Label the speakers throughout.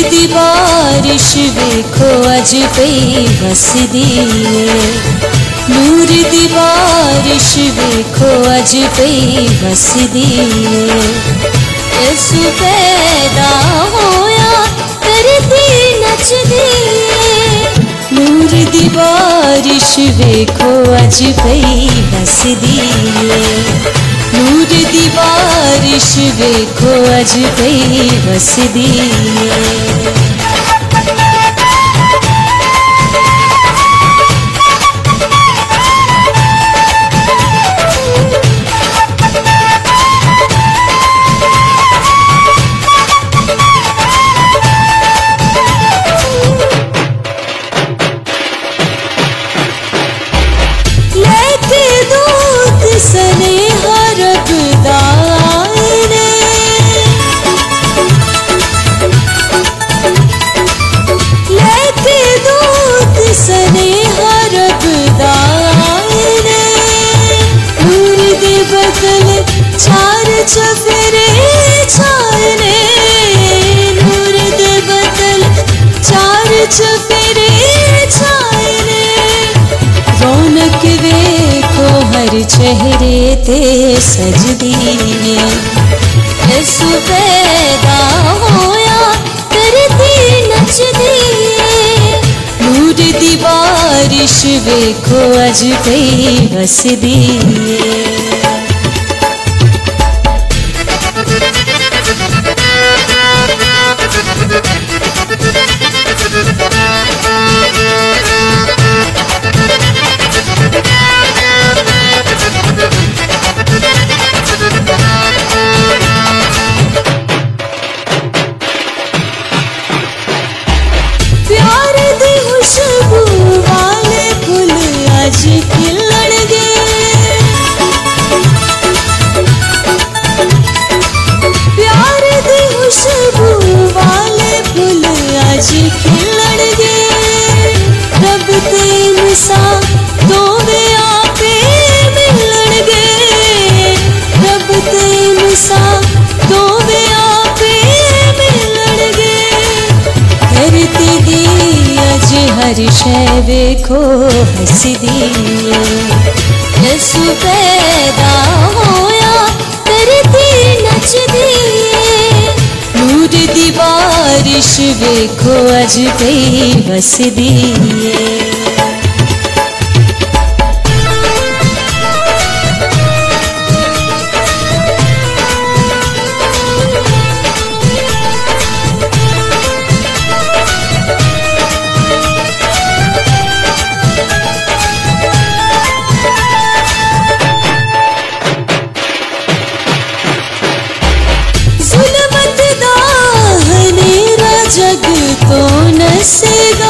Speaker 1: दी बारिश वेखो अज पई वसदी है। नूर दी बारिश वेखो अज पई वसदी है। यसु पैदा होया धरती नचदी है। नूर दी बारिश वेखो अज पई वसदी है। नूर दी बारिश वेखो अज पई वसदी है। चार चफेरे छाने नूर दे बदल चार चफेरे छाने। रौनक वेखो हर चेहरे ते सजदी है। यसु पैदा होया धरती नचदी है। नूर दी बारिश वेखो अज पई वसदी है। प्यार दी खुशबू वाले फुल अज खिलणगे। प्यार दी खुशबू वाले फुल अज खिलणगे। रब ते इंसान दोवे आपे मिलणगे। रब ते इंसान दोवे आपे मिलणगे। धरती दी अज हर शै वेखो हसदी है। यसु पैदा होया धरती नचदी है। नूर दी बारिश वेखो अज पई वसदी है। जग तो नसेगा।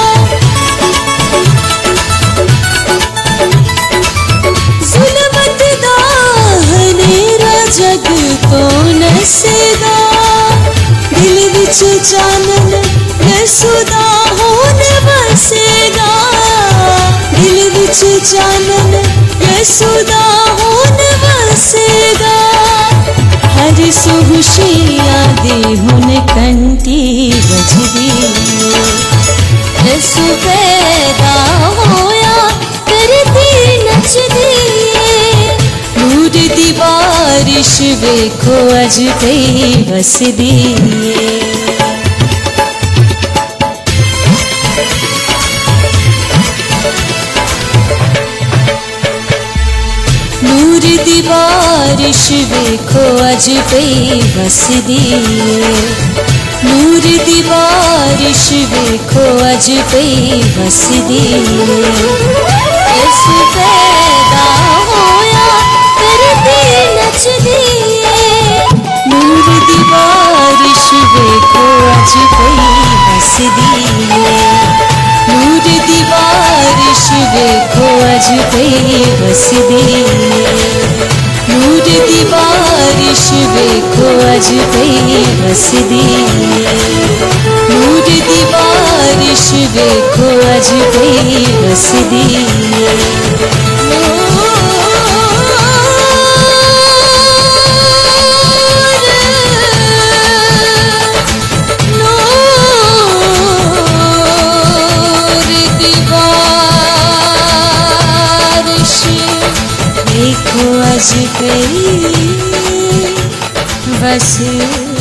Speaker 1: जुल्मत दा हनेरा जग तो नसेगा। दिल विच चानन यसु दा होन बसेगा। दिल विच चानन यसु दा होन बसेगा। हर सुहुशिया दी हुन कंठी बजदी है। यसु पैदा होया धरती नचदी है। नूर दी बारिश वेखो अज पई वसदी है। नूर दी बारिश वेखो अज पई वसदी है। नूर दी बारिश वेखो अज पई वसदी है। यसु पैदा होया धरती नचदी है। नूर दी बारिश वेखो अज पई वसदी है। नूर दी बारिश वेखो अज पई वसदी है। नूर दी बारिश वेखो अज पई वसदी है। नूर दी बारिश वेखो अज पई वसदी है। पे बस